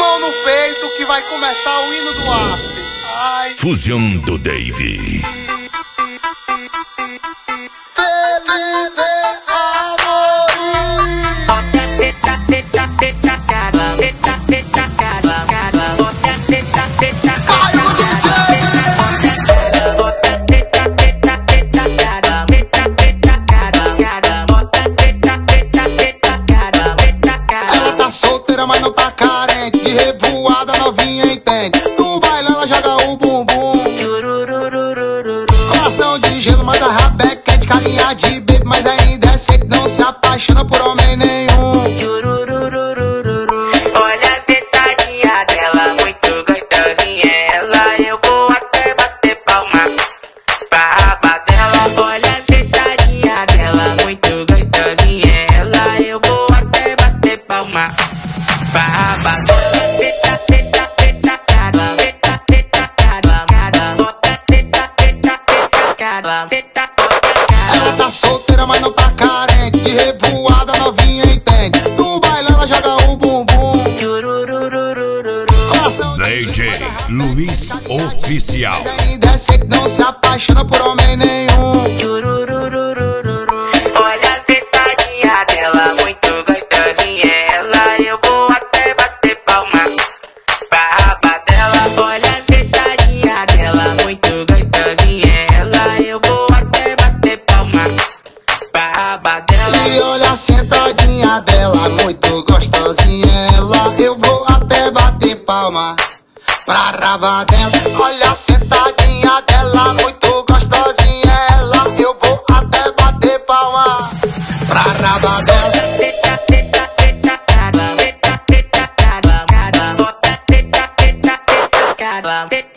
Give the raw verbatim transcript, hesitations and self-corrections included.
mão no peito que vai começar o hino do after. Ai. Fusão do Dave. Felipe mas não tá carente, de revoada novinha entende. No baile ela joga o bumbum, coração de gelo, mas a rabeca é de carinha de baby, mas ainda é seco, não se apaixona por homem nenhum. Olha a sentadinha dela, muito gostosinha ela, eu vou até bater palma pra raba dela. Olha a sentadinha dela, muito gostosinha ela, eu vou até bater palma. Ela tá solteira, mas não tá carente, de revoada novinha entende. No baile ela joga o bumbum, D J Luiz Oficial. ainda é seco, não se apaixona por homem nenhum. Olha a sentadinha dela, muito gostosinha ela, eu vou até bater palma pra raba dela. Olha a sentadinha dela, muito gostosinha ela, eu vou até bater palma pra raba dela. E olha a sentadinha dela, muito gostosinha ela, eu vou até bater palma pra raba dela. Olha a sentadinha dela, muito gostosinha ela, eu vou até bater palma pra raba dela. Cada